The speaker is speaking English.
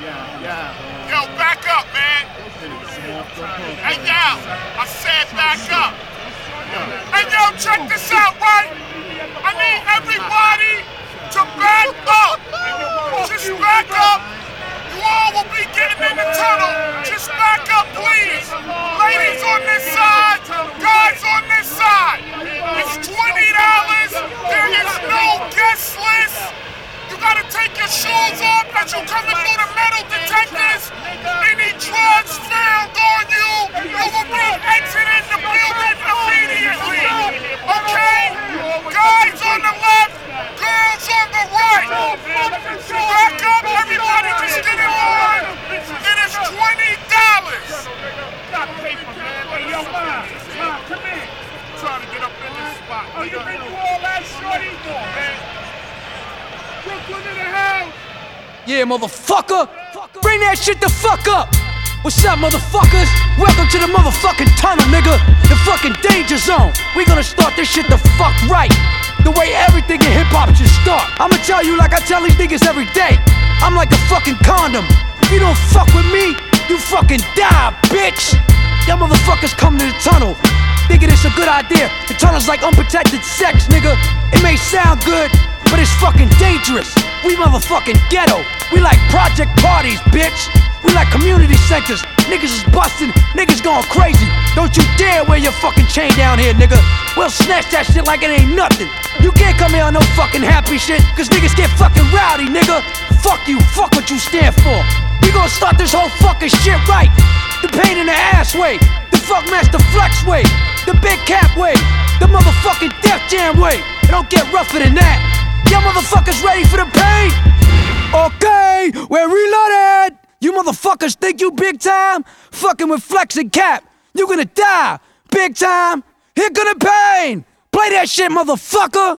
Yo, back up, man. Hey, yo, I said back up. Hey, yo, check this out, right? I need everybody to back up. Just back up. You all will be getting in the tunnel. Just back up, please. Ladies on this side, guys on this side. It's $20. There is no guest list. You gotta take your shoes off as you coming through the metal detectors. Any drugs found on you, you will be exiting the building immediately. Okay? Guys on the left, girls on the right. Back up, everybody just get in line. It is $20. Hey, yo, Mom, come in. Trying to get up in this spot. Oh, you been through all that, shorty? Man. Brooklyn in the house. Yeah, motherfucker. Bring that shit the fuck up. What's up, motherfuckers? Welcome to the motherfucking tunnel, nigga. The fucking danger zone. We gonna start this shit the fuck right. The way everything in hip-hop should start. I'ma tell you like I tell these niggas every day. I'm like a fucking condom. If you don't fuck with me, you fucking die, bitch. Y'all motherfuckers come to the tunnel thinking it's a good idea. The tunnel's like unprotected sex, nigga. It may sound good, but it's fucking dangerous. We motherfucking ghetto. We like project parties, bitch. We like community centers. Niggas is busting, niggas going crazy. Don't you dare wear your fucking chain down here, nigga. We'll snatch that shit like it ain't nothing. You can't come here on no fucking happy shit, cause niggas get fucking rowdy, nigga. Fuck you, fuck what you stand for. We gonna start this whole fucking shit right. The pain in the ass way, the Funkmaster Flex way, the Big Cap way, the motherfucking Def Jam way. It don't get rougher than that. Y'all motherfuckers ready for the pain? Okay, we're reloaded. You motherfuckers think you big time? Fucking with Flex and Cap. You gonna die, big time. Here gonna pain. Play that shit, motherfucker.